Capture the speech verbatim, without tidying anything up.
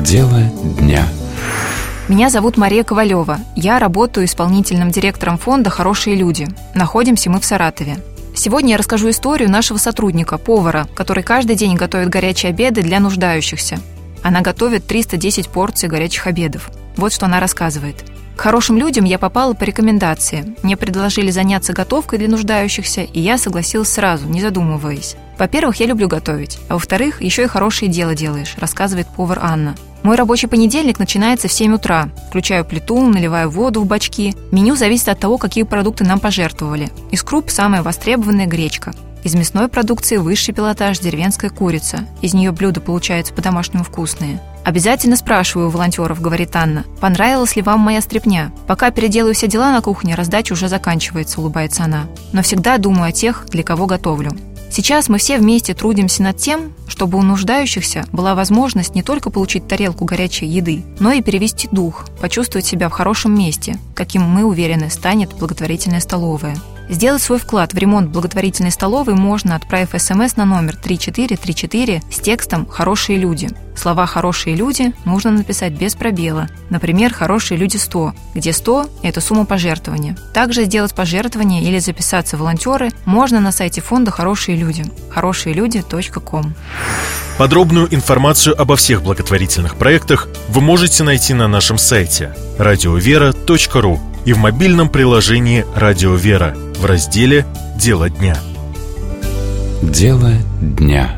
Дело дня. Меня зовут Мария Ковалева. Я работаю исполнительным директором фонда «Хорошие люди». Находимся мы в Саратове. Сегодня я расскажу историю нашего сотрудника, повара, который каждый день готовит горячие обеды для нуждающихся. Она готовит триста десять порций горячих обедов. Вот что она рассказывает. К хорошим людям я попала по рекомендации. Мне предложили заняться готовкой для нуждающихся, и я согласилась сразу, не задумываясь. Во-первых, я люблю готовить, а во-вторых, еще и хорошее дело делаешь, рассказывает повар Анна. Мой рабочий понедельник начинается в семь утра. Включаю плиту, наливаю воду в бачки. Меню зависит от того, какие продукты нам пожертвовали. Из круп самая востребованная гречка. Из мясной продукции высший пилотаж деревенская курица. Из нее блюда получаются по-домашнему вкусные. «Обязательно спрашиваю у волонтеров», — говорит Анна, «понравилась ли вам моя стряпня? Пока переделаю все дела на кухне, раздача уже заканчивается», — улыбается она. «Но всегда думаю о тех, для кого готовлю». Сейчас мы все вместе трудимся над тем, чтобы у нуждающихся была возможность не только получить тарелку горячей еды, но и перевести дух, почувствовать себя в хорошем месте, каким, мы уверены, станет благотворительная столовая. Сделать свой вклад в ремонт благотворительной столовой можно, отправив смс на номер три четыре три четыре с текстом «Хорошие люди». Слова «хорошие люди» нужно написать без пробела. Например, «Хорошие люди сто», где сто – это сумма пожертвования. Также сделать пожертвование или записаться в волонтеры можно на сайте фонда «Хорошие люди» хорошие люди точка ком. Подробную информацию обо всех благотворительных проектах вы можете найти на нашем сайте радиовера точка ру и в мобильном приложении «Радио Вера» в разделе «Дело дня». Дело дня.